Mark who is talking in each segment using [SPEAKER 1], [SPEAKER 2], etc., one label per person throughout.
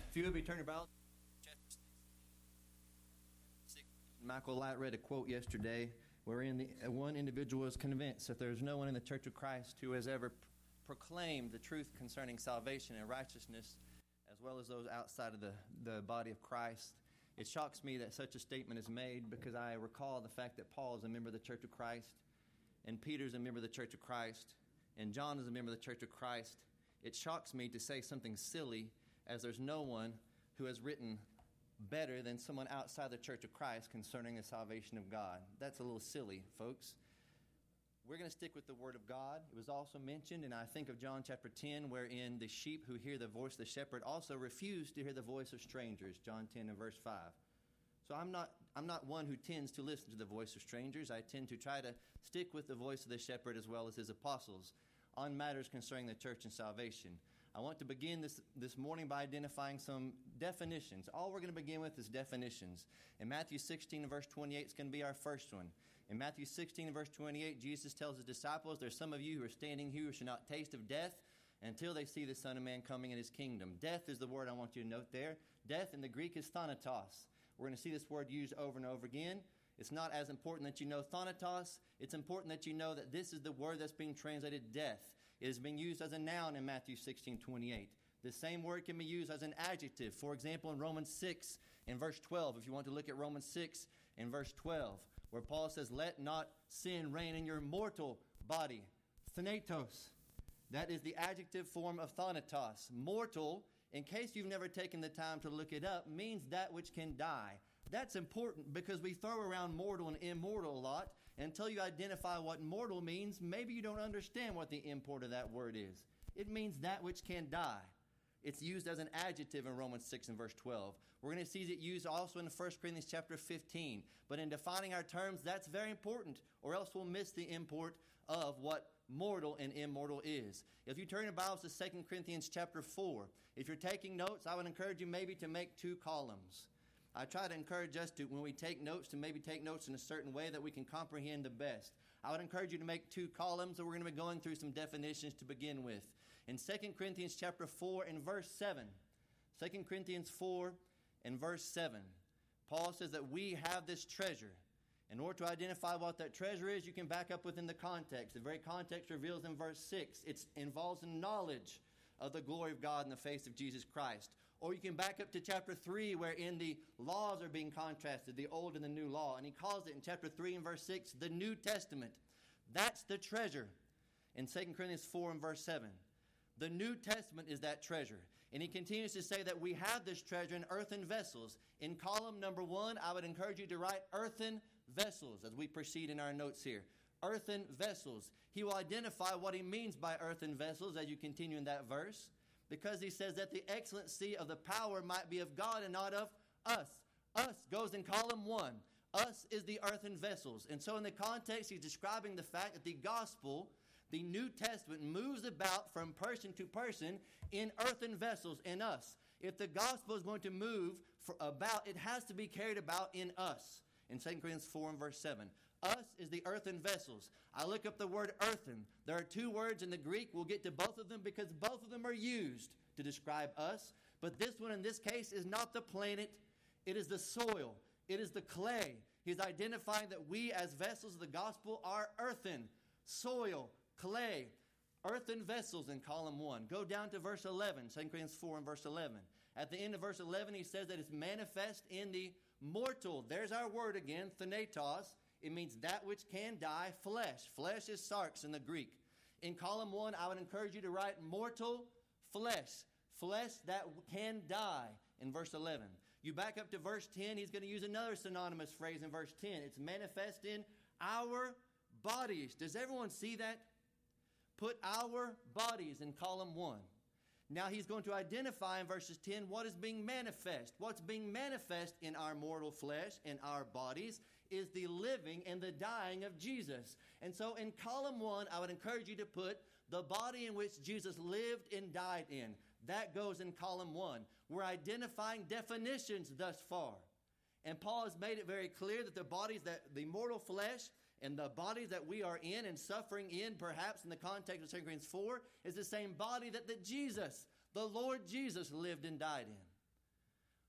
[SPEAKER 1] If you would be turning about, Michael Light read a quote yesterday wherein one individual is convinced that there's no one in the Church of Christ who has ever proclaimed the truth concerning salvation and righteousness, as well as those outside of the body of Christ. It shocks me that such a statement is made because I recall the fact that Paul is a member of the Church of Christ, and Peter is a member of the Church of Christ, and John is a member of the Church of Christ. It shocks me to say something silly, as there's no one who has written better than someone outside the Church of Christ concerning the salvation of God. That's a little silly, folks. We're going to stick with the Word of God. It was also mentioned, and I think of John chapter 10, wherein the sheep who hear the voice of the shepherd also refuse to hear the voice of strangers, John 10 and verse 5. So I'm not one who tends to listen to the voice of strangers. I tend to try to stick with the voice of the shepherd as well as his apostles on matters concerning the church and salvation. I want to begin this morning by identifying some definitions. All we're going to begin with is definitions. In Matthew 16 and verse 28 is going to be our first one. In Matthew 16 and verse 28, Jesus tells his disciples, there's some of you who are standing here who shall not taste of death until they see the Son of Man coming in his kingdom. Death is the word I want you to note there. Death in the Greek is thanatos. We're going to see this word used over and over again. It's not as important that you know thanatos. It's important that you know that this is the word that's being translated death. It is being used as a noun in Matthew 16:28. The same word can be used as an adjective. For example, in Romans 6 in verse 12, if you want to look at Romans 6 in verse 12, where Paul says, let not sin reign in your mortal body. Thanatos. That is the adjective form of thanatos. Mortal, in case you've never taken the time to look it up, means that which can die. That's important because we throw around mortal and immortal a lot. Until you identify what mortal means, maybe you don't understand what the import of that word is. It means that which can die. It's used as an adjective in Romans 6 and verse 12. We're going to see it used also in 1 Corinthians chapter 15. But in defining our terms, that's very important, or else we'll miss the import of what mortal and immortal is. If you turn your Bibles to 2 Corinthians chapter 4, if you're taking notes, I would encourage you maybe to make 2 columns. I try to encourage us to, when we take notes, to maybe take notes in a certain way that we can comprehend the best. I would encourage you to make 2 columns, and we're going to be going through some definitions to begin with. In 2 Corinthians chapter 4 and verse 7, 2 Corinthians 4 and verse 7, Paul says that we have this treasure. In order to identify what that treasure is, you can back up within the context. The very context reveals in verse 6. It involves the knowledge of the glory of God in the face of Jesus Christ. Or you can back up to chapter 3, wherein the laws are being contrasted, the old and the new law. And he calls it in chapter 3 and verse 6, the New Testament. That's the treasure in 2 Corinthians 4 and verse 7. The New Testament is that treasure. And he continues to say that we have this treasure in earthen vessels. In column number 1, I would encourage you to write earthen vessels as we proceed in our notes here. Earthen vessels. He will identify what he means by earthen vessels as you continue in that verse, because he says that the excellency of the power might be of God and not of us. Us goes in column 1. Us is the earthen vessels. And so in the context, he's describing the fact that the gospel, the New Testament, moves about from person to person in earthen vessels in us. If the gospel is going to move about, it has to be carried about in us. In 2 Corinthians 4 and verse 7. Us is the earthen vessels. I look up the word earthen. There are 2 words in the Greek. We'll get to both of them because both of them are used to describe us. But this one in this case is not the planet. It is the soil. It is the clay. He's identifying that we as vessels of the gospel are earthen, soil, clay, earthen vessels in column 1. Go down to verse 11, 2 Corinthians 4 and verse 11. At the end of verse 11, he says that it's manifest in the mortal. There's our word again, thanatos. It means that which can die, flesh. Flesh is sarx in the Greek. In column 1, I would encourage you to write mortal flesh. Flesh that can die in verse 11. You back up to verse 10, he's going to use another synonymous phrase in verse 10. It's manifest in our bodies. Does everyone see that? Put our bodies in column 1. Now he's going to identify in verses 10 what is being manifest. What's being manifest in our mortal flesh, in our bodies, is the living and the dying of Jesus. And so in column 1, I would encourage you to put the body in which Jesus lived and died in. That goes in column 1. We're identifying definitions thus far. And Paul has made it very clear that the bodies, that the mortal flesh and the bodies that we are in and suffering in, perhaps in the context of 2 Corinthians 4, is the same body that Jesus, the Lord Jesus, lived and died in.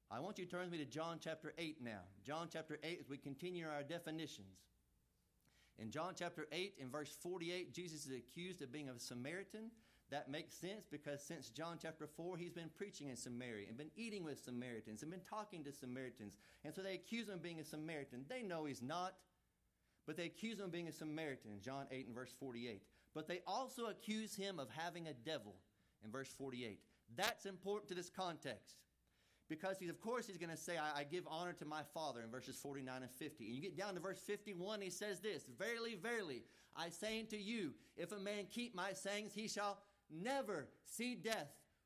[SPEAKER 1] I want you to turn with me to John chapter 8 now. John chapter 8 as we continue our definitions. In John chapter 8, in verse 48, Jesus is accused of being a Samaritan. That makes sense because since John chapter 4, he's been preaching in Samaria and been eating with Samaritans and been talking to Samaritans. And so they accuse him of being a Samaritan. They know he's not, but they accuse him of being a Samaritan in John 8 and verse 48. But they also accuse him of having a devil in verse 48. That's important to this context. Because he's going to say, I give honor to my Father in verses 49 and 50. And you get down to verse 51, he says this, Verily, verily, I say unto you, if a man keep my sayings, he shall never see death.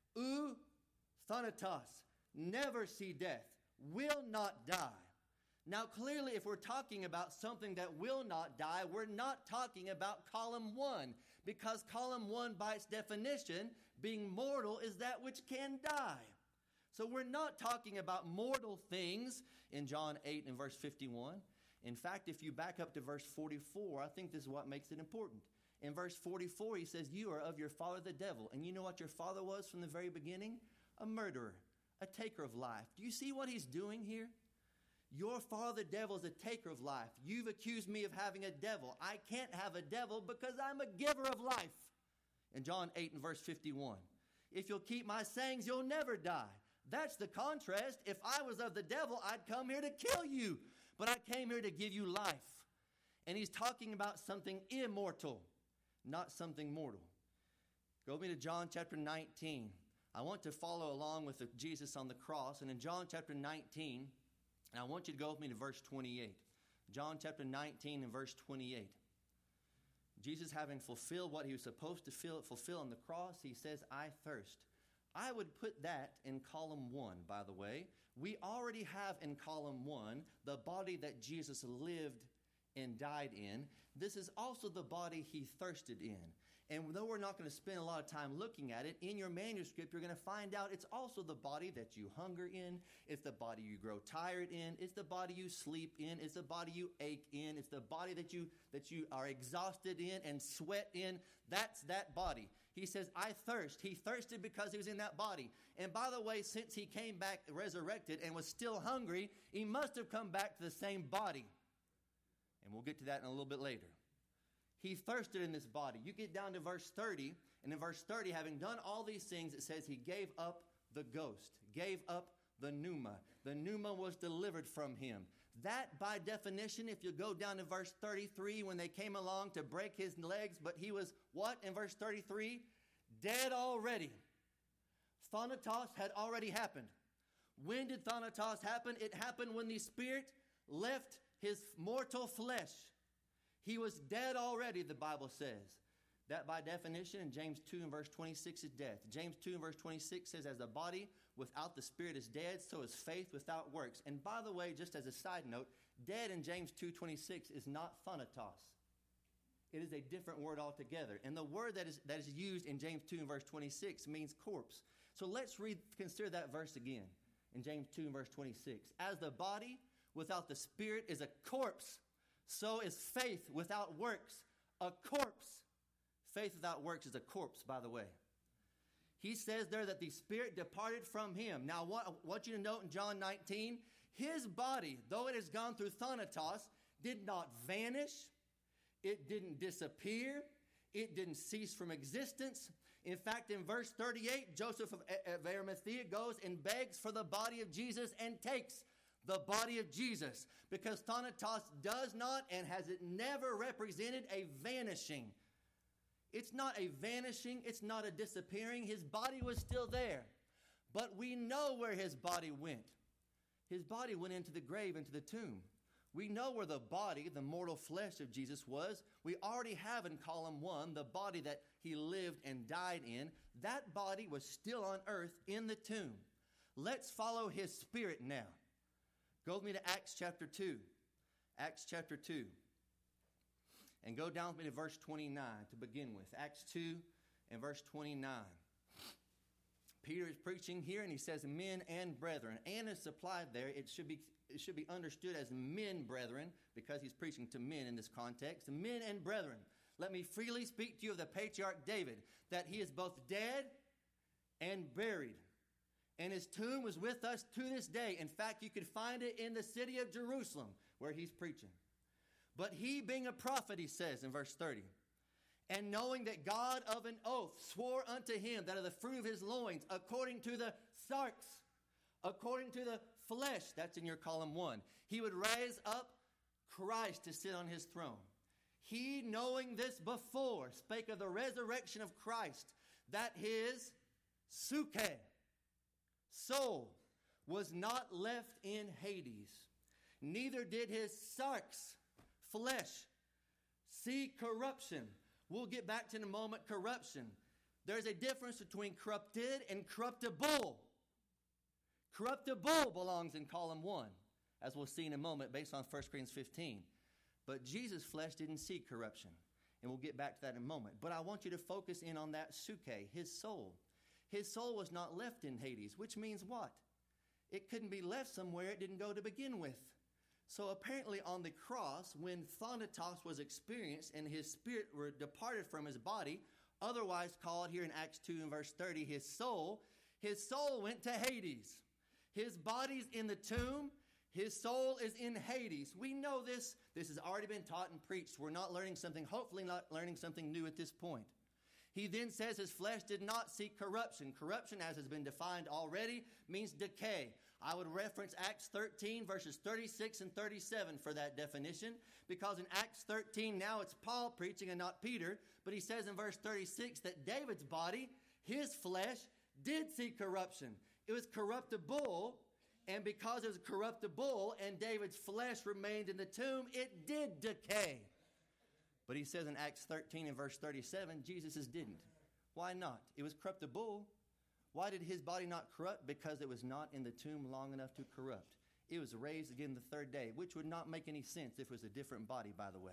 [SPEAKER 1] Thanatos, never see death, will not die. Now, clearly, if we're talking about something that will not die, we're not talking about column 1. Because column 1, by its definition, being mortal is that which can die. So we're not talking about mortal things in John 8 and verse 51. In fact, if you back up to verse 44, I think this is what makes it important. In verse 44, he says, you are of your father the devil. And you know what your father was from the very beginning? A murderer, a taker of life. Do you see what he's doing here? Your father the devil is a taker of life. You've accused me of having a devil. I can't have a devil because I'm a giver of life. In John 8 and verse 51, if you'll keep my sayings, you'll never die. That's the contrast. If I was of the devil, I'd come here to kill you. But I came here to give you life. And he's talking about something immortal, not something mortal. Go with me to John chapter 19. I want to follow along with Jesus on the cross. And in John chapter 19, and I want you to go with me to verse 28. John chapter 19 and verse 28. Jesus, having fulfilled what he was supposed to fulfill on the cross, he says, I thirst. I would put that in column 1, by the way. We already have in column 1 the body that Jesus lived and died in. This is also the body he thirsted in. And though we're not going to spend a lot of time looking at it, in your manuscript you're going to find out it's also the body that you hunger in. It's the body you grow tired in. It's the body you sleep in. It's the body you ache in. It's the body that you are exhausted in and sweat in. That's that body. He says, I thirst. He thirsted because he was in that body. And by the way, since he came back resurrected and was still hungry, he must have come back to the same body. And we'll get to that in a little bit later. He thirsted in this body. You get down to verse 30, and in verse 30, having done all these things, it says he gave up the ghost, gave up the pneuma. The pneuma was delivered from him. That, by definition, if you go down to verse 33, when they came along to break his legs, but he was, what, in verse 33? Dead already. Thanatos had already happened. When did Thanatos happen? It happened when the spirit left his mortal flesh. He was dead already, the Bible says. That by definition in James 2 and verse 26 is death. James 2 and verse 26 says, as the body without the spirit is dead, so is faith without works. And by the way, just as a side note, dead in James 2:26 is not thanatos. It is a different word altogether. And the word that is used in James 2 and verse 26 means corpse. So let's consider that verse again in James 2 and verse 26. As the body without the spirit is a corpse, so is faith without works a corpse. Faith without works is a corpse, by the way. He says there that the spirit departed from him. Now, I want you to note in John 19, his body, though it has gone through thanatos, did not vanish. It didn't disappear. It didn't cease from existence. In fact, in verse 38, Joseph of Arimathea goes and begs for the body of Jesus and takes the body of Jesus, because thanatos does not and has it never represented a vanishing. It's not a vanishing. It's not a disappearing. His body was still there. But we know where his body went. His body went into the grave, into the tomb. We know where the body, the mortal flesh of Jesus was. We already have in column 1 the body that he lived and died in. That body was still on earth in the tomb. Let's follow his spirit now. Go with me to Acts chapter 2. Acts chapter 2. And go down with me to verse 29 to begin with. Acts 2 and verse 29. Peter is preaching here and he says, men and brethren. And is supplied there. It should be understood as men, brethren, because he's preaching to men in this context. Men and brethren, let me freely speak to you of the patriarch David, that he is both dead and buried, And his tomb was with us to this day. In fact, you could find it in the city of Jerusalem where he's preaching. But he, being a prophet, he says in verse 30, and knowing that God of an oath swore unto him that of the fruit of his loins, according to the sarx, according to the flesh, that's in your column 1, he would raise up Christ to sit on his throne. He, knowing this before, spake of the resurrection of Christ, that his suke, soul, was not left in Hades, neither did his sarx, flesh, see corruption. We'll get back to in a moment corruption. There's a difference between corrupted and corruptible. Corruptible belongs in column 1, as we'll see in a moment based on 1 Corinthians 15. But Jesus' flesh didn't see corruption. And we'll get back to that in a moment. But I want you to focus in on that suke, his soul. His soul was not left in Hades, which means what? It couldn't be left somewhere it didn't go to begin with. So apparently on the cross, when thanatos was experienced and his spirit were departed from his body, otherwise called here in Acts 2 and verse 30, his soul went to Hades. His body's in the tomb. His soul is in Hades. We know this. This has already been taught and preached. We're not learning something, hopefully not learning something new at this point. He then says his flesh did not seek corruption. Corruption, as has been defined already, means decay. I would reference Acts 13, verses 36 and 37 for that definition, because in Acts 13, now it's Paul preaching and not Peter, but he says in verse 36 that David's body, his flesh, did see corruption. It was corruptible, and because it was corruptible and David's flesh remained in the tomb, it did decay. But he says in Acts 13 and verse 37, Jesus' didn't. Why not? It was corruptible. Why did his body not corrupt? Because it was not in the tomb long enough to corrupt. It was raised again the third day, which would not make any sense if it was a different body, by the way.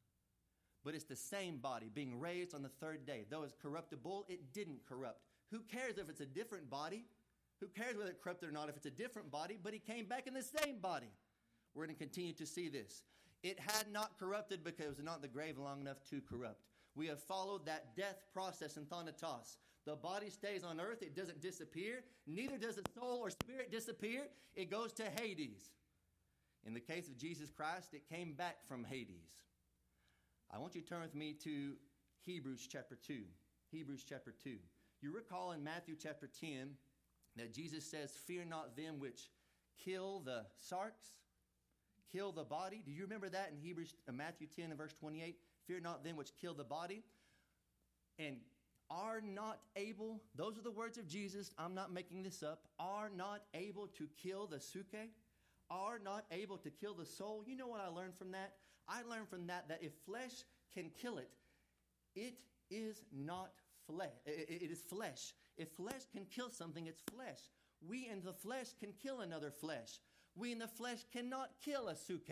[SPEAKER 1] But it's the same body being raised on the third day. Though it's corruptible, it didn't corrupt. Who cares if it's a different body? Who cares whether it corrupted or not if it's a different body? But he came back in the same body. We're going to continue to see this. It had not corrupted because it was not in the grave long enough to corrupt. We have followed that death process in thanatos. The body stays on earth. It doesn't disappear. Neither does the soul or spirit disappear. It goes to Hades. In the case of Jesus Christ, it came back from Hades. I want you to turn with me to Hebrews chapter 2. Hebrews chapter 2. You recall in Matthew chapter 10 that Jesus says, fear not them which kill the sarx, kill the body. Do you remember that in Matthew 10 and verse 28? Fear not them which kill the body and are not able, those are the words of Jesus, I'm not making this up, are not able to kill the suke, are not able to kill the soul. You know what I learned from that? I learned from that if flesh can kill it, it is not flesh. It is flesh. If flesh can kill something, it's flesh. We in the flesh can kill another flesh. We in the flesh cannot kill a suke.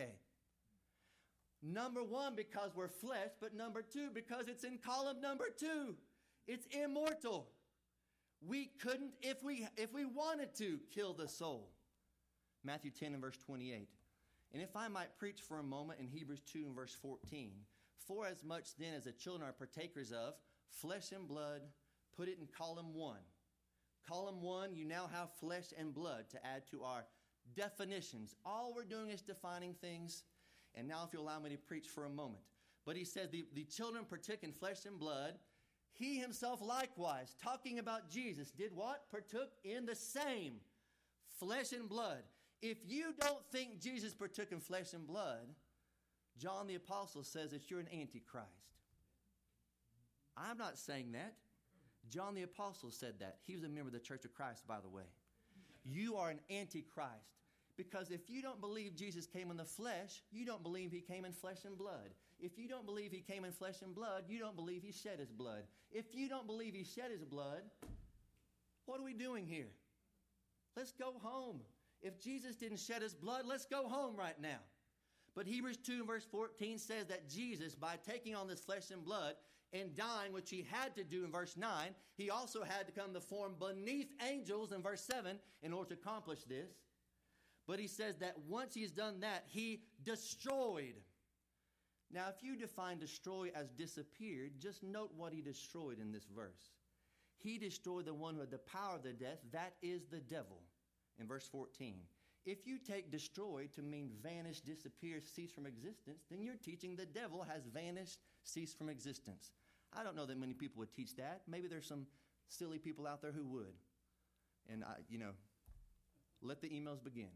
[SPEAKER 1] Number one, because we're flesh, but number two, because it's in column number 2. It's immortal. We couldn't, if we wanted to, kill the soul. Matthew 10 and verse 28. And if I might preach for a moment in Hebrews 2 and verse 14. For as much then as the children are partakers of flesh and blood, put it in column 1. Column 1, you now have flesh and blood to add to our definitions. All we're doing is defining things. And now if you allow me to preach for a moment. But he says the children partook in flesh and blood. He himself likewise, talking about Jesus, did what? Partook in the same flesh and blood. If you don't think Jesus partook in flesh and blood, John the Apostle says that you're an antichrist. I'm not saying that. John the Apostle said that. He was a member of the Church of Christ, by the way. You are an antichrist. Because if you don't believe Jesus came in the flesh, you don't believe he came in flesh and blood. If you don't believe he came in flesh and blood, you don't believe he shed his blood. If you don't believe he shed his blood, what are we doing here? Let's go home. If Jesus didn't shed his blood, let's go home right now. But Hebrews 2 and verse 14 says that Jesus, by taking on this flesh and blood and dying, which he had to do in verse 9, he also had to come to form beneath angels in verse 7 in order to accomplish this. But he says that once he's done that, he destroyed. Now, if you define destroy as disappeared, just note what he destroyed in this verse. He destroyed the one who had the power of the death. That is the devil. In verse 14. If you take destroyed to mean vanish, disappear, cease from existence, then you're teaching the devil has vanished, ceased from existence. I don't know that many people would teach that. Maybe there's some silly people out there who would. And, let the emails begin.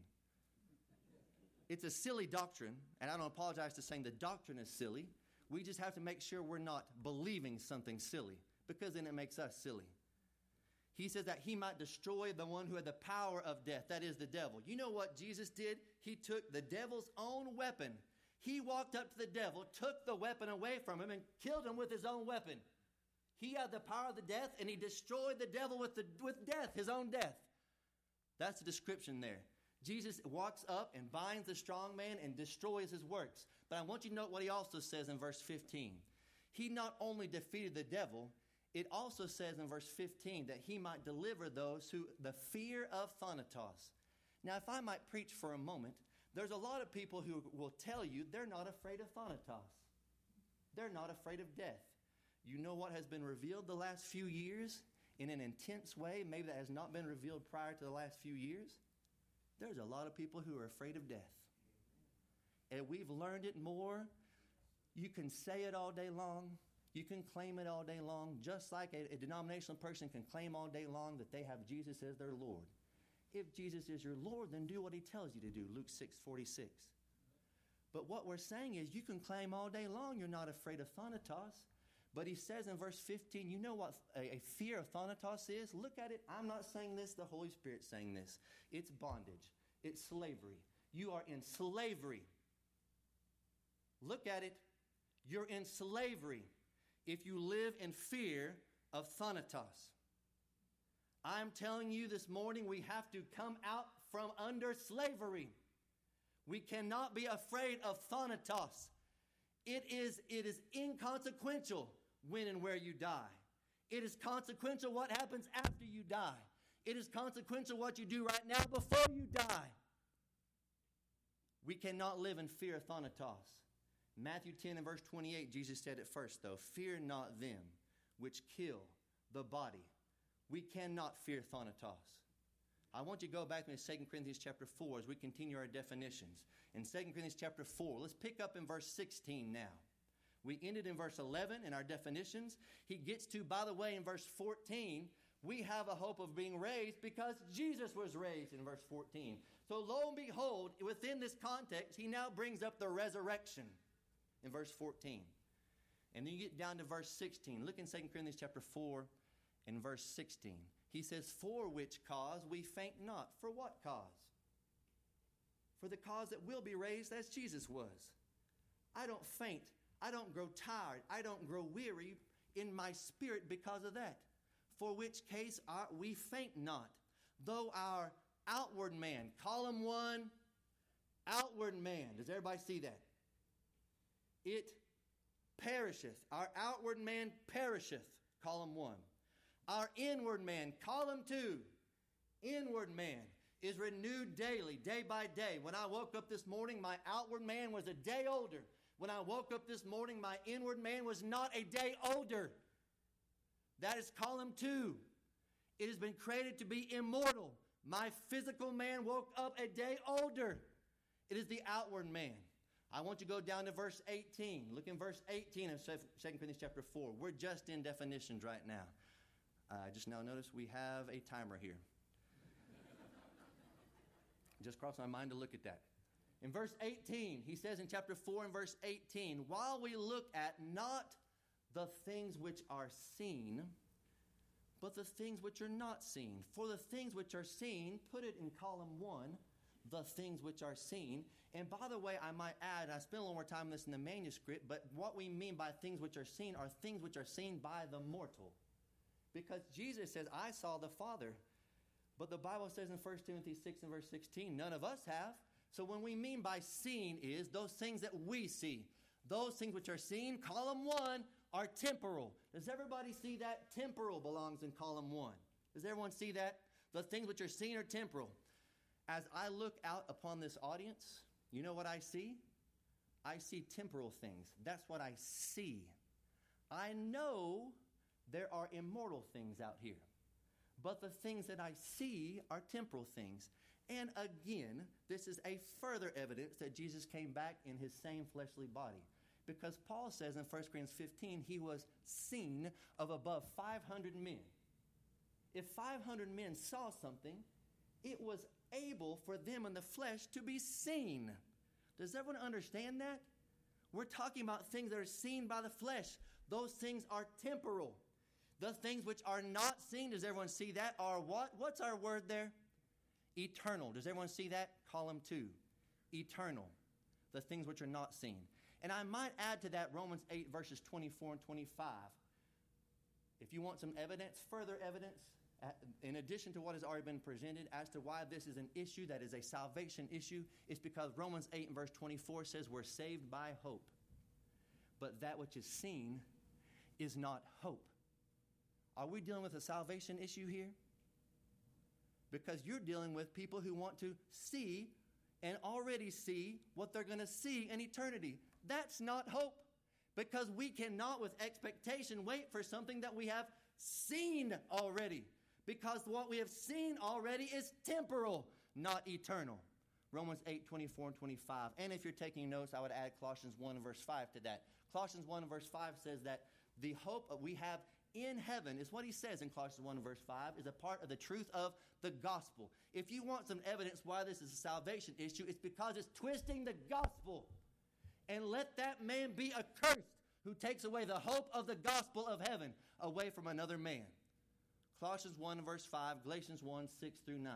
[SPEAKER 1] It's a silly doctrine, and I don't apologize to saying the doctrine is silly. We just have to make sure we're not believing something silly, because then it makes us silly. He says that he might destroy the one who had the power of death, that is the devil. You know what Jesus did? He took the devil's own weapon. He walked up to the devil, took the weapon away from him, and killed him with his own weapon. He had the power of the death, and he destroyed the devil with death, his own death. That's the description there. Jesus walks up and binds the strong man and destroys his works. But I want you to note what he also says in verse 15. He not only defeated the devil, it also says in verse 15 that he might deliver those who the fear of Thanatos. Now, if I might preach for a moment, there's a lot of people who will tell you they're not afraid of Thanatos. They're not afraid of death. You know what has been revealed the last few years in an intense way, maybe that has not been revealed prior to the last few years? There's a lot of people who are afraid of death. And we've learned it more. You can say it all day long. You can claim it all day long, just like a denominational person can claim all day long that they have Jesus as their Lord. If Jesus is your Lord, then do what he tells you to do, Luke 6:46. But what we're saying is you can claim all day long you're not afraid of Thanatos. But he says in verse 15, you know what a fear of Thanatos is? Look at it. I'm not saying this. The Holy Spirit's saying this. It's bondage. It's slavery. You are in slavery. Look at it. You're in slavery if you live in fear of Thanatos. I'm telling you this morning we have to come out from under slavery. We cannot be afraid of Thanatos. It is inconsequential when and where you die. It is consequential what happens after you die. It is consequential what you do right now before you die. We cannot live in fear of Thanatos. Matthew 10 and verse 28, Jesus said it first though, fear not them which kill the body. We cannot fear Thanatos. I want you to go back to 2 Corinthians chapter 4 as we continue our definitions. In 2 Corinthians chapter 4, let's pick up in verse 16 now. We ended in verse 11 in our definitions. He gets to, by the way, in verse 14, we have a hope of being raised because Jesus was raised in verse 14. So lo and behold, within this context, he now brings up the resurrection in verse 14. And then you get down to verse 16. Look in 2 Corinthians chapter 4 and verse 16. He says, for which cause we faint not. For what cause? For the cause that will be raised as Jesus was. I don't faint. I don't grow tired. I don't grow weary in my spirit because of that. For which case we faint not. Though our outward man, column 1, outward man. Does everybody see that? It perisheth. Our outward man perisheth, column 1. Our inward man, column 2, inward man is renewed daily, day by day. When I woke up this morning, my outward man was a day older. When I woke up this morning, my inward man was not a day older. That is column 2. It has been created to be immortal. My physical man woke up a day older. It is the outward man. I want you to go down to verse 18. Look in verse 18 of 2 Corinthians chapter 4. We're just in definitions right now. I just now noticed we have a timer here. Just crossed my mind to look at that. In verse 18, he says in chapter 4 and verse 18, while we look at not the things which are seen, but the things which are not seen. For the things which are seen, put it in column 1, the things which are seen. And by the way, I might add, I spent a little more time on this in the manuscript, but what we mean by things which are seen are things which are seen by the mortal. Because Jesus says, I saw the Father. But the Bible says in 1 Timothy 6 and verse 16, none of us have. So when we mean by seen is those things that we see. Those things which are seen, column 1, are temporal. Does everybody see that? Temporal belongs in column 1. Does everyone see that? The things which are seen are temporal. As I look out upon this audience, you know what I see? I see temporal things. That's what I see. I know there are immortal things out here. But the things that I see are temporal things. And again, this is a further evidence that Jesus came back in his same fleshly body. Because Paul says in 1 Corinthians 15, he was seen of above 500 men. If 500 men saw something, it was able for them in the flesh to be seen. Does everyone understand that? We're talking about things that are seen by the flesh. Those things are temporal. The things which are not seen, does everyone see that, are what? What's our word there? Eternal. Does everyone see that? Column 2. Eternal. The things which are not seen. And I might add to that Romans 8 verses 24 and 25. If you want some evidence, further evidence, in addition to what has already been presented as to why this is an issue that is a salvation issue, it's because Romans 8 and verse 24 says we're saved by hope. But that which is seen is not hope. Are we dealing with a salvation issue here? Because you're dealing with people who want to see and already see what they're going to see in eternity. That's not hope. Because we cannot with expectation wait for something that we have seen already. Because what we have seen already is temporal, not eternal. Romans 8, 24 and 25. And if you're taking notes, I would add Colossians 1 and verse 5 to that. Colossians 1 and verse 5 says that the hope that we have in heaven is what he says in Colossians 1 and verse 5 is a part of the truth of the gospel. If you want some evidence why this is a salvation issue, it's because it's twisting the gospel. And let that man be accursed who takes away the hope of the gospel of heaven away from another man. Colossians 1 and verse 5, Galatians 1, 6 through 9.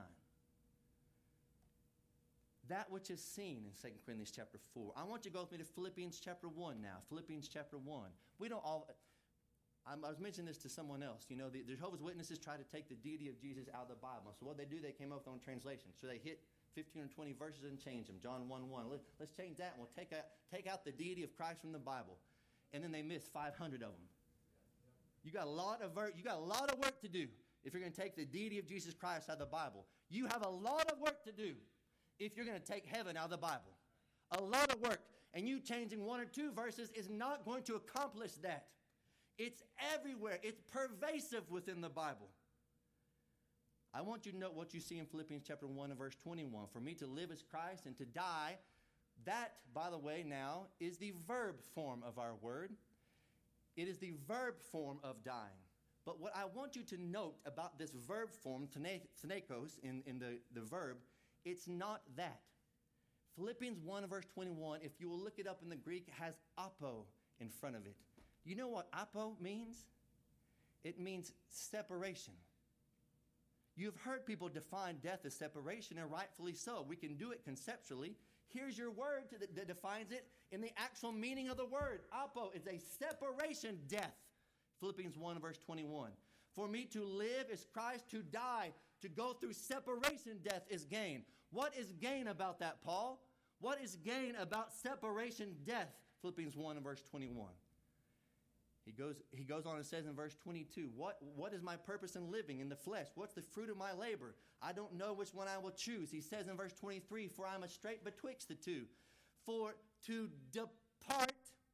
[SPEAKER 1] That which is seen in 2 Corinthians chapter 4. I want you to go with me to Philippians chapter 1 now. Philippians chapter 1. We don't all... I was mentioning this to someone else. You know, the Jehovah's Witnesses try to take the deity of Jesus out of the Bible. So what they do, they came up with their own translation. So they hit 15 or 20 verses and change them. John 1:1. Let's change that and we'll take out the deity of Christ from the Bible. And then they miss 500 of them. You got a lot of work to do if you're going to take the deity of Jesus Christ out of the Bible. You have a lot of work to do if you're going to take heaven out of the Bible. A lot of work. And you changing 1 or 2 verses is not going to accomplish that. It's everywhere. It's pervasive within the Bible. I want you to note what you see in Philippians chapter 1 and verse 21. For me to live is Christ and to die, that, by the way, now is the verb form of our word. It is the verb form of dying. But what I want you to note about this verb form, thenekos, in the verb, it's not that. Philippians 1 and verse 21, if you will look it up in the Greek, has apo in front of it. You know what apo means? It means separation. You've heard people define death as separation, and rightfully so. We can do it conceptually. Here's your word that defines it in the actual meaning of the word. Apo is a separation death. Philippians 1 verse 21. For me to live is Christ, to die, to go through separation death is gain. What is gain about that, Paul? What is gain about separation death? Philippians 1 and verse 21. He goes on and says in verse 22, what is my purpose in living in the flesh? What's the fruit of my labor? I don't know which one I will choose. He says in verse 23, for I am a strait betwixt the two. For to depart,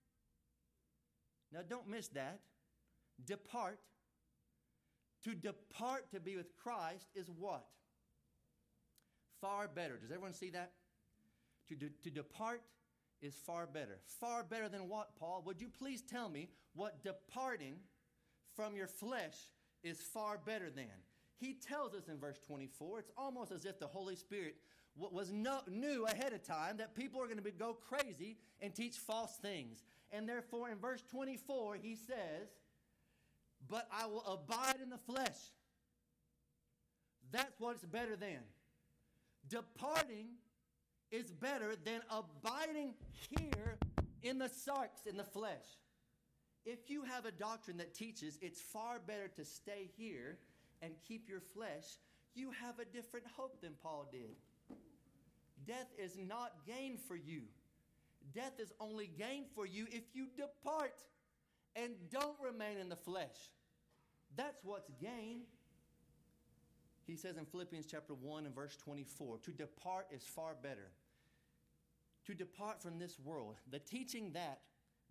[SPEAKER 1] now don't miss that, depart. To depart to be with Christ is what? Far better. Does everyone see that? To depart is far better. Far better than what, Paul? Would you please tell me what departing from your flesh is far better than? He tells us in verse 24, it's almost as if the Holy Spirit knew ahead of time that people are going to go crazy and teach false things. And therefore, in verse 24, he says, but I will abide in the flesh. That's what's better than. Departing is better than abiding here in the sarx, in the flesh. If you have a doctrine that teaches it's far better to stay here and keep your flesh, you have a different hope than Paul did. Death is not gain for you. Death is only gain for you if you depart and don't remain in the flesh. That's what's gain. He says in Philippians chapter 1 and verse 24, to depart is far better. To depart from this world. The teaching that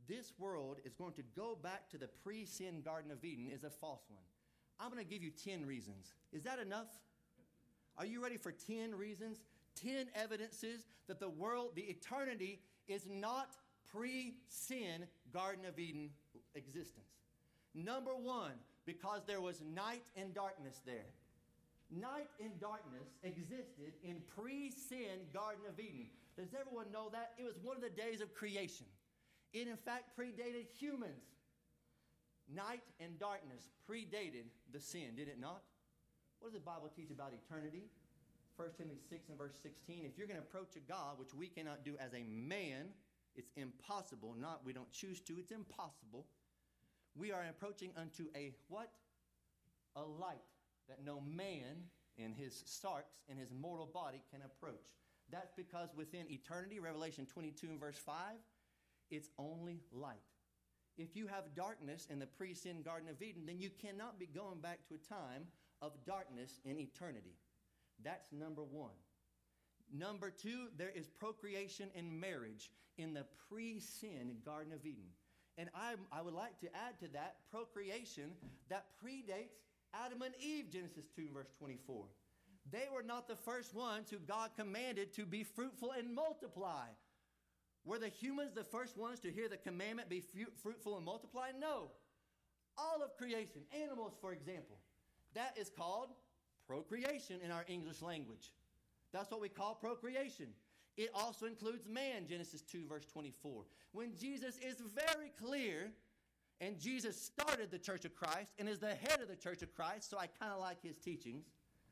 [SPEAKER 1] this world is going to go back to the pre-sin Garden of Eden is a false one. I'm going to give you 10 reasons. Is that enough? Are you ready for 10 reasons? 10 evidences that the world, the eternity, is not pre-sin Garden of Eden existence. Number one, because there was night and darkness there. Night and darkness existed in pre-sin Garden of Eden. Does everyone know that? It was one of the days of creation. It, in fact, predated humans. Night and darkness predated the sin, did it not? What does the Bible teach about eternity? 1 Timothy 6 and verse 16. If you're going to approach a God, which we cannot do as a man, it's impossible. We don't choose to, it's impossible. We are approaching unto a what? A light that no man in his sarx, in his mortal body, can approach. That's because within eternity, Revelation 22 and verse 5, it's only light. If you have darkness in the pre-sin Garden of Eden, then you cannot be going back to a time of darkness in eternity. That's number one. Number two, there is procreation and marriage in the pre-sin Garden of Eden. And I would like to add to that procreation that predates Adam and Eve, Genesis 2 verse 24. They were not the first ones who God commanded to be fruitful and multiply. Were the humans the first ones to hear the commandment, be fruitful and multiply? No. All of creation, animals for example, that is called procreation in our English language. That's what we call procreation. It also includes man, Genesis 2 verse 24. When Jesus is very clear, and Jesus started the Church of Christ and is the head of the Church of Christ, so I kind of like his teachings.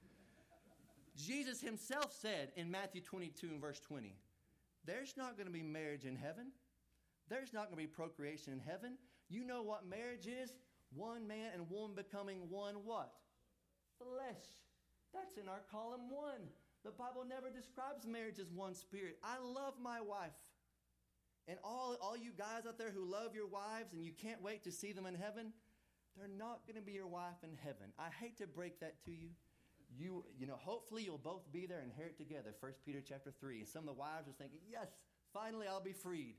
[SPEAKER 1] Jesus himself said in Matthew 22 and verse 20, there's not going to be marriage in heaven. There's not going to be procreation in heaven. You know what marriage is? One man and woman becoming one what? Flesh. That's in our column 1. The Bible never describes marriage as one spirit. I love my wife. And all you guys out there who love your wives and you can't wait to see them in heaven, they're not going to be your wife in heaven. I hate to break that to you. You know, hopefully you'll both be there and inherit together. 1 Peter chapter 3. And some of the wives are thinking, yes, finally I'll be freed.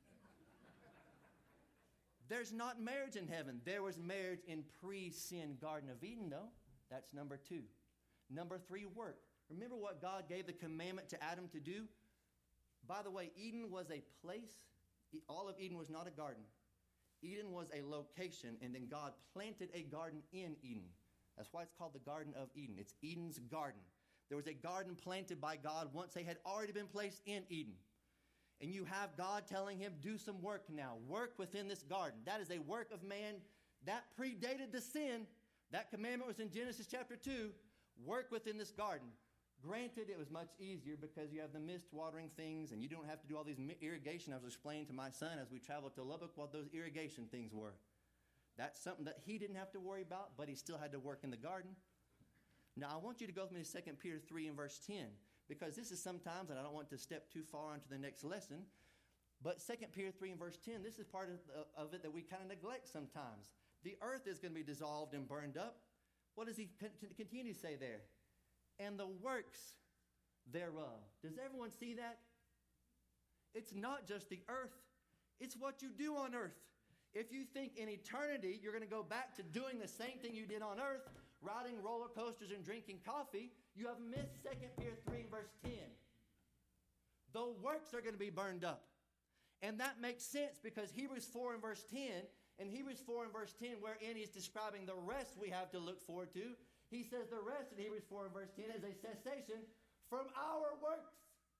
[SPEAKER 1] There's not marriage in heaven. There was marriage in pre-sin Garden of Eden, though. That's number 2. Number 3, work. Remember what God gave the commandment to Adam to do? By the way, Eden was a place. All of Eden was not a garden. Eden was a location, and then God planted a garden in Eden. That's why it's called the Garden of Eden. It's Eden's garden. There was a garden planted by God once they had already been placed in Eden. And you have God telling him, do some work now. Work within this garden. That is a work of man. That predated the sin. That commandment was in Genesis chapter 2. Work within this garden. Granted, it was much easier because you have the mist watering things and you don't have to do all these irrigation. I was explaining to my son as we traveled to Lubbock what those irrigation things were. That's something that he didn't have to worry about, but he still had to work in the garden. Now, I want you to go with me to 2 Peter 3 and verse 10, because this is sometimes, and I don't want to step too far onto the next lesson, but 2 Peter 3 and verse 10, this is part of it that we kind of neglect sometimes. The earth is going to be dissolved and burned up. What does he continue to say there? And the works thereof. Does everyone see that? It's not just the earth. It's what you do on earth. If you think in eternity you're going to go back to doing the same thing you did on earth, riding roller coasters and drinking coffee, you have missed 2 Peter 3 verse 10. The works are going to be burned up. And that makes sense because Hebrews 4 and verse 10, and Hebrews 4 and verse 10, wherein he's describing the rest we have to look forward to, he says the rest in Hebrews 4 and verse 10 is a cessation from our works.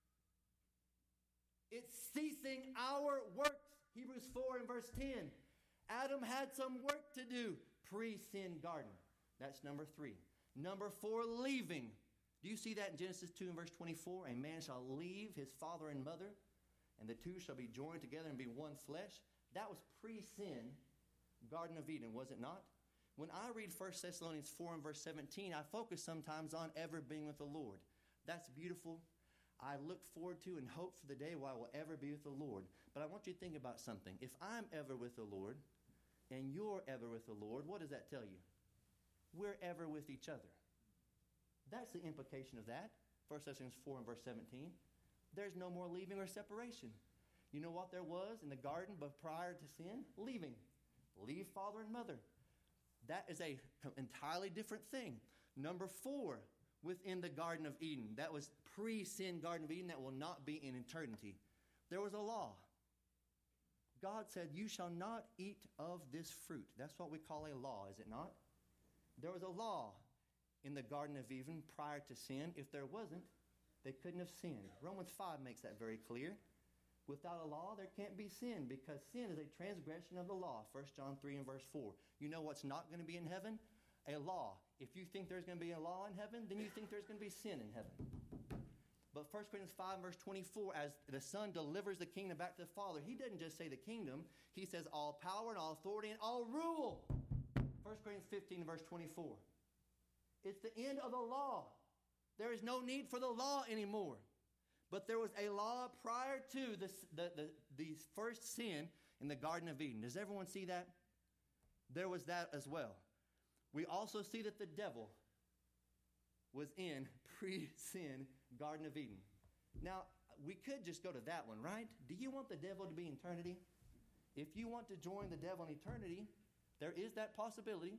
[SPEAKER 1] It's ceasing our works. Hebrews 4 and verse 10. Adam had some work to do pre-sin garden. That's number 3. Number 4, leaving. Do you see that in Genesis 2 and verse 24? A man shall leave his father and mother, and the two shall be joined together and be one flesh. That was pre-sin Garden of Eden, was it not? When I read 1 Thessalonians 4 and verse 17, I focus sometimes on ever being with the Lord. That's beautiful. I look forward to and hope for the day where I will ever be with the Lord. But I want you to think about something. If I'm ever with the Lord and you're ever with the Lord, what does that tell you? We're ever with each other. That's the implication of that. 1 Thessalonians 4 and verse 17. There's no more leaving or separation. You know what there was in the garden but prior to sin? Leaving. Leave father and mother. That is an entirely different thing. Number 4, within the Garden of Eden, that was pre-sin Garden of Eden that will not be in eternity. There was a law. God said, you shall not eat of this fruit. That's what we call a law, is it not? There was a law in the Garden of Eden prior to sin. If there wasn't, they couldn't have sinned. Romans 5 makes that very clear. Without a law, there can't be sin because sin is a transgression of the law. 1 John 3 and verse 4. You know what's not going to be in heaven? A law. If you think there's going to be a law in heaven, then you think there's going to be sin in heaven. But 1 Corinthians 5 verse 24, as the Son delivers the kingdom back to the Father, he doesn't just say the kingdom. He says all power and all authority and all rule. 1 Corinthians 15 verse 24. It's the end of the law. There is no need for the law anymore. But there was a law prior to the first sin in the Garden of Eden. Does everyone see that? There was that as well. We also see that the devil was in pre-sin Garden of Eden. Now, we could just go to that one, right? Do you want the devil to be in eternity? If you want to join the devil in eternity, there is that possibility.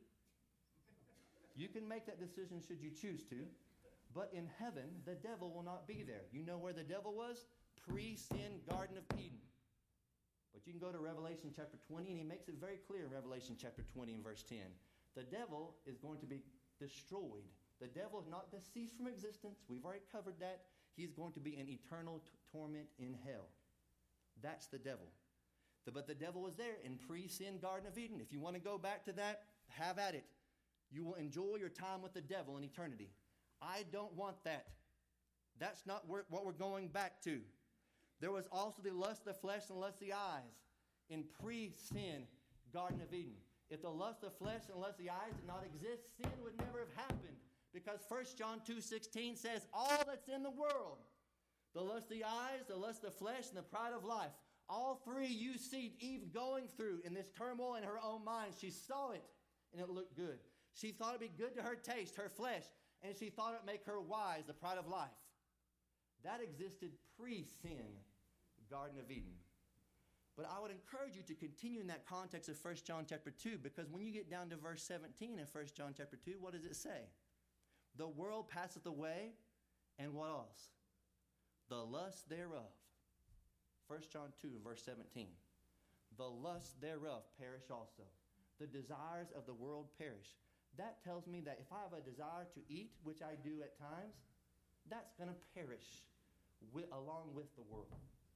[SPEAKER 1] You can make that decision should you choose to. But in heaven, the devil will not be there. You know where the devil was? Pre-sin Garden of Eden. But you can go to Revelation chapter 20, and he makes it very clear in Revelation chapter 20 and verse 10. The devil is going to be destroyed. The devil is not deceased from existence. We've already covered that. He's going to be in eternal torment in hell. That's the devil. But the devil was there in pre-sin Garden of Eden. If you want to go back to that, have at it. You will enjoy your time with the devil in eternity. I don't want that. That's not what we're going back to. There was also the lust of the flesh and the lust of the eyes in pre-sin Garden of Eden. If the lust of the flesh and the lust of the eyes did not exist, sin would never have happened. Because 1 John 2:16 says, all that's in the world, the lust of the eyes, the lust of the flesh, and the pride of life, all three you see Eve going through in this turmoil in her own mind. She saw it, and it looked good. She thought it'd be good to her taste, her flesh, and she thought it'd make her wise, the pride of life. That existed pre-sin Garden of Eden. But I would encourage you to continue in that context of 1 John chapter 2, because when you get down to verse 17 in 1 John chapter 2, what does it say? The world passeth away, and what else? The lust thereof. 1 John 2, verse 17. The lust thereof perish also. The desires of the world perish. That tells me that if I have a desire to eat, which I do at times, that's going to perish along with the world.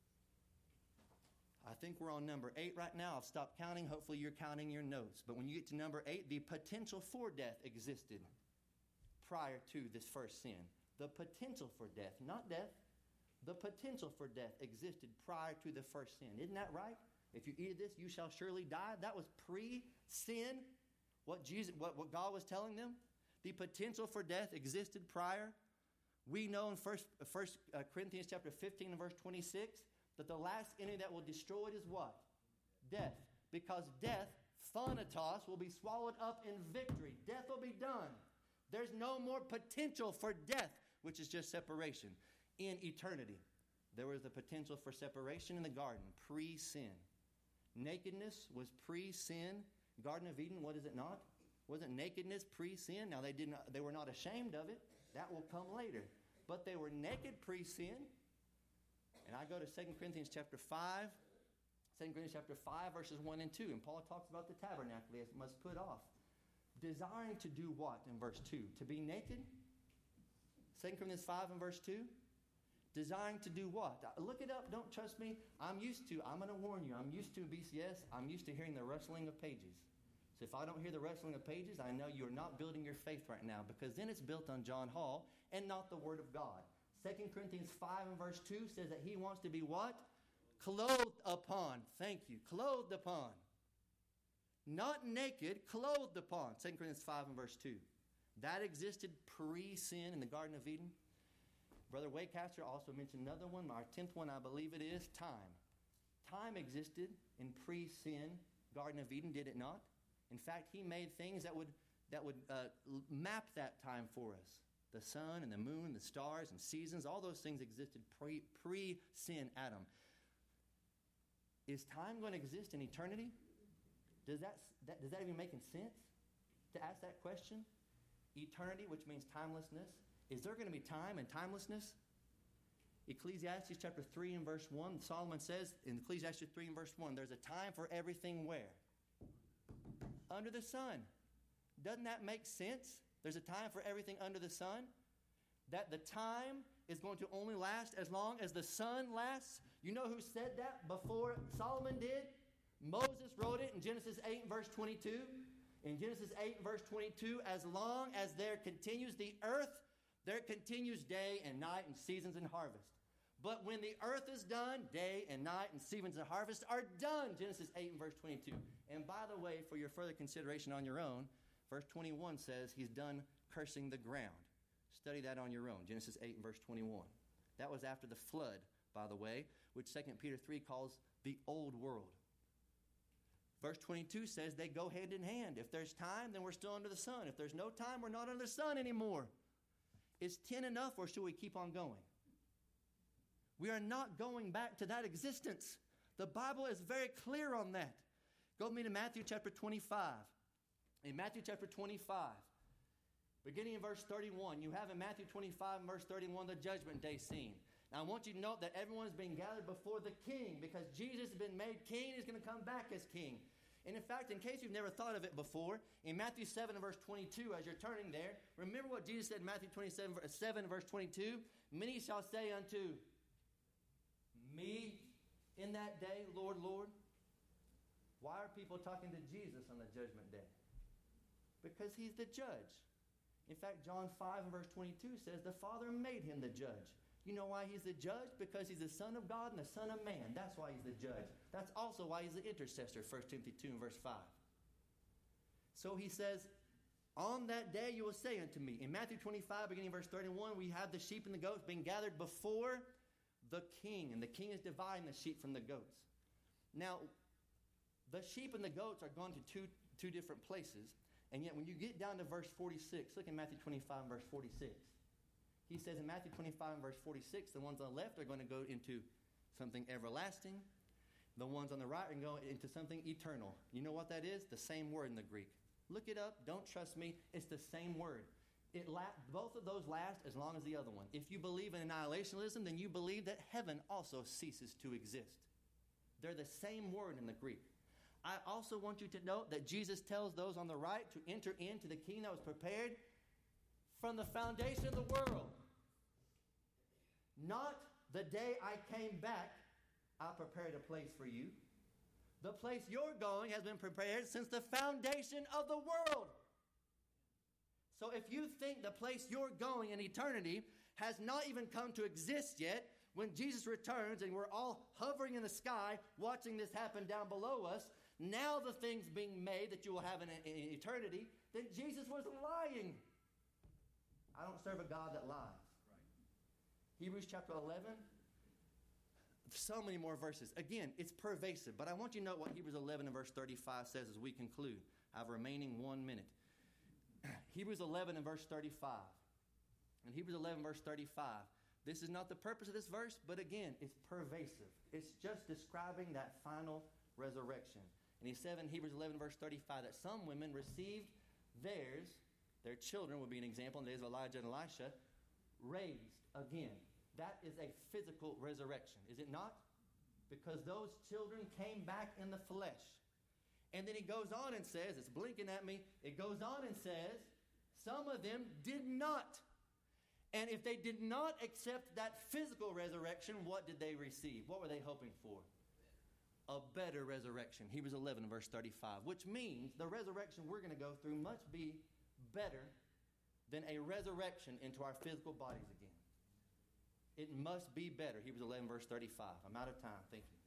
[SPEAKER 1] I think we're on number 8 right now. I've stopped counting. Hopefully you're counting your notes. But when you get to number 8, the potential for death existed prior to this first sin. The potential for death, not death. The potential for death existed prior to the first sin. Isn't that right? If you eat of this, you shall surely die. That was pre-sin. What God was telling them. The potential for death existed prior. We know in 1 Corinthians chapter 15 and verse 26 that the last enemy that will destroy it is what? Death. Because death, thanatos, will be swallowed up in victory. Death will be done. There's no more potential for death, which is just separation, in eternity. There was the potential for separation in the garden, pre-sin. Nakedness was pre-sin. Garden of Eden, what is it not? Wasn't nakedness pre-sin? Now they were not ashamed of it. That will come later. But they were naked pre-sin. And I go to 2 Corinthians chapter 5. 2 Corinthians chapter 5, verses 1 and 2. And Paul talks about the tabernacle as must put off. Desiring to do what in verse 2? To be naked? 2 Corinthians 5 and verse 2. Desiring to do what? Look it up. Don't trust me. I'm going to warn you. I'm used to BCS. I'm used to hearing the rustling of pages. So if I don't hear the rustling of pages, I know you're not building your faith right now, because then it's built on John Hall and not the Word of God. 2 Corinthians 5 and verse 2 says that he wants to be what? Clothed upon. Thank you. Clothed upon. Not naked, clothed upon. 2 Corinthians 5 and verse 2. That existed pre-sin in the Garden of Eden. Brother Waycaster also mentioned another one. Our 10th one, I believe it is, time. Time existed in pre-sin Garden of Eden, did it not? In fact, he made things that would map that time for us. The sun and the moon, the stars and seasons, all those things existed pre-sin Adam. Is time going to exist in eternity? Does that even make sense to ask that question? Eternity, which means timelessness. Is there going to be time and timelessness? Ecclesiastes chapter 3 and verse 1, Solomon says in Ecclesiastes 3 and verse 1, there's a time for everything where? Under the sun. Doesn't that make sense? There's a time for everything under the sun. That the time is going to only last as long as the sun lasts. You know who said that before Solomon did? Moses wrote it in Genesis 8 and verse 22. In Genesis 8 and verse 22, as long as there continues the earth, there continues day and night and seasons and harvest. But when the earth is done, day and night and seasons and harvest are done. Genesis 8 and verse 22. And by the way, for your further consideration on your own, verse 21 says he's done cursing the ground. Study that on your own. Genesis 8 and verse 21. That was after the flood, by the way, which 2 Peter 3 calls the old world. Verse 22 says they go hand in hand. If there's time, then we're still under the sun. If there's no time, we're not under the sun anymore. Is 10 enough, or should we keep on going? We are not going back to that existence. The Bible is very clear on that. Go with me to Matthew chapter 25. In Matthew chapter 25, beginning in verse 31, you have in Matthew 25 and verse 31 the judgment day scene. Now I want you to note that everyone is being gathered before the king because Jesus has been made king and he's going to come back as king. And in fact, in case you've never thought of it before, in Matthew 7 and verse 22, as you're turning there, remember what Jesus said in Matthew 27 verse 22? Many shall say unto me in that day, Lord, Lord. Why are people talking to Jesus on the judgment day? Because he's the judge. In fact, John 5 and verse 22 says the Father made him the judge. You know why he's the judge? Because he's the Son of God and the Son of Man. That's why he's the judge. That's also why he's the intercessor, 1 Timothy 2 and verse 5. So he says, on that day you will say unto me. In Matthew 25, beginning verse 31, we have the sheep and the goats being gathered before the king. And the king is dividing the sheep from the goats. Now, the sheep and the goats are going to two different places. And yet when you get down to verse 46, look in Matthew 25 and verse 46. He says in Matthew 25 and verse 46, the ones on the left are going to go into something everlasting. The ones on the right are going to go into something eternal. You know what that is? The same word in the Greek. Look it up. Don't trust me. It's the same word. Both of those last as long as the other one. If you believe in annihilationism, then you believe that heaven also ceases to exist. They're the same word in the Greek. I also want you to note that Jesus tells those on the right to enter into the kingdom that was prepared from the foundation of the world. Not the day I came back, I prepared a place for you. The place you're going has been prepared since the foundation of the world. So if you think the place you're going in eternity has not even come to exist yet, when Jesus returns and we're all hovering in the sky watching this happen down below us, now the things being made that you will have in eternity, then Jesus was lying. I don't serve a God that lies. Right. Hebrews chapter 11. So many more verses. Again, it's pervasive. But I want you to know what Hebrews 11 and verse 35 says as we conclude. I have remaining 1 minute. Hebrews 11 and verse 35. In Hebrews 11 verse 35. This is not the purpose of this verse, but again, it's pervasive. It's just describing that final resurrection. And he said in Hebrews 11 verse 35 that some women received theirs. Their children would be an example in the days of Elijah and Elisha, raised again. That is a physical resurrection, is it not? Because those children came back in the flesh. And then he goes on and says, it's blinking at me, it goes on and says, some of them did not. And if they did not accept that physical resurrection, what did they receive? What were they hoping for? A better resurrection. Hebrews 11 verse 35, which means the resurrection we're going to go through must be better than a resurrection into our physical bodies again. It must be better. Hebrews 11 verse 35. I'm out of time. Thank you.